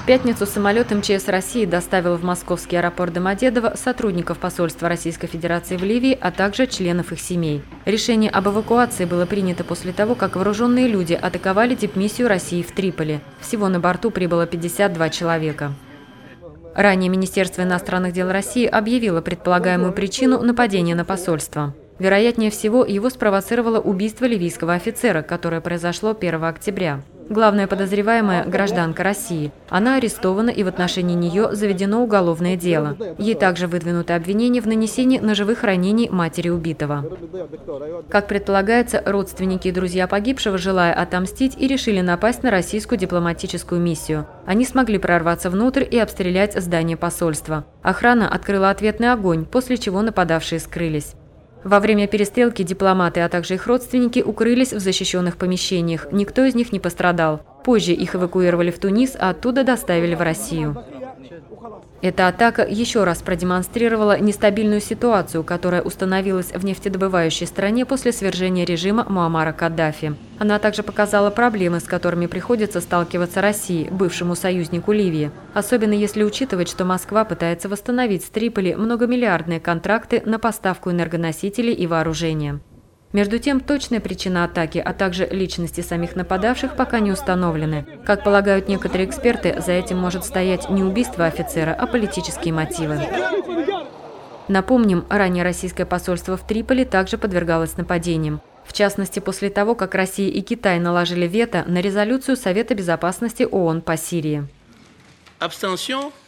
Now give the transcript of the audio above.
В пятницу самолет МЧС России доставил в московский аэропорт Домодедово сотрудников посольства Российской Федерации в Ливии, а также членов их семей. Решение об эвакуации было принято после того, как вооруженные люди атаковали дипмиссию России в Триполи. Всего на борту прибыло 52 человека. Ранее Министерство иностранных дел России объявило предполагаемую причину нападения на посольство. Вероятнее всего, его спровоцировало убийство ливийского офицера, которое произошло 1 октября. Главная подозреваемая – гражданка России. Она арестована, и в отношении нее заведено уголовное дело. Ей также выдвинуто обвинение в нанесении ножевых ранений матери убитого. Как предполагается, родственники и друзья погибшего, желая отомстить, и решили напасть на российскую дипломатическую миссию. Они смогли прорваться внутрь и обстрелять здание посольства. Охрана открыла ответный огонь, после чего нападавшие скрылись. Во время перестрелки дипломаты, а также их родственники укрылись в защищенных помещениях. Никто из них не пострадал. Позже их эвакуировали в Тунис, а оттуда доставили в Россию. Эта атака еще раз продемонстрировала нестабильную ситуацию, которая установилась в нефтедобывающей стране после свержения режима Муаммара Каддафи. Она также показала проблемы, с которыми приходится сталкиваться России, бывшему союзнику Ливии. Особенно если учитывать, что Москва пытается восстановить с Триполи многомиллиардные контракты на поставку энергоносителей и вооружения. Между тем, точная причина атаки, а также личности самих нападавших пока не установлены. Как полагают некоторые эксперты, за этим может стоять не убийство офицера, а политические мотивы. Напомним, ранее российское посольство в Триполи также подвергалось нападениям. В частности, после того, как Россия и Китай наложили вето на резолюцию Совета безопасности ООН по Сирии. Abstention.